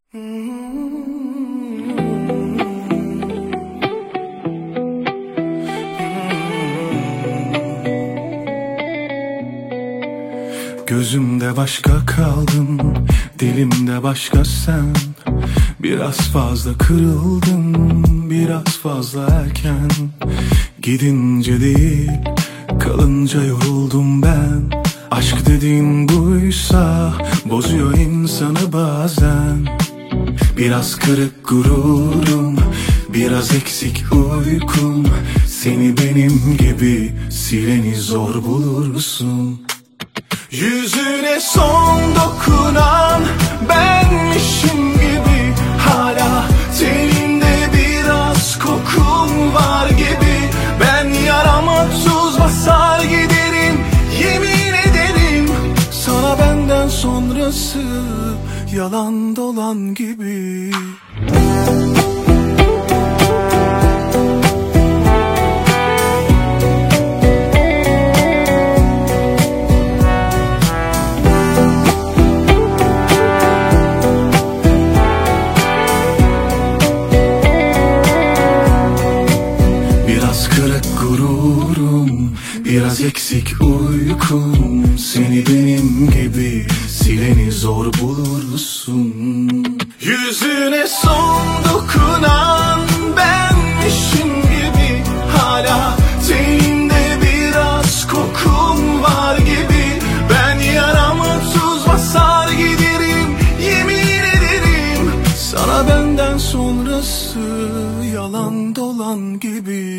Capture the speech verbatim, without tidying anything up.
Gözümde başka kaldın, dilimde başka sen. Biraz fazla kırıldım, biraz fazla erken. Gidince değil, kalınca yoruldum ben. Aşk dediğin buysa, bozuyor insanı bazen. Biraz kırık gururum, biraz eksik uykum. Seni benim gibi sileni zor bulursun. Yüzüne son dokunan benmişim gibi, hala teninde biraz kokun var gibi. Ben yarama tuz basar giderim, yemin ederim. Sana benden sonrası yalan dolan gibi. Gururum, biraz eksik uykum. Seni benim gibi sileni zor bulursun. Yüzüne son dokunan benmişim gibi, hala teninde biraz kokun var gibi. Ben yaramı tuz basar giderim, yemin ederim. Sana benden sonrası yalan dolan gibi.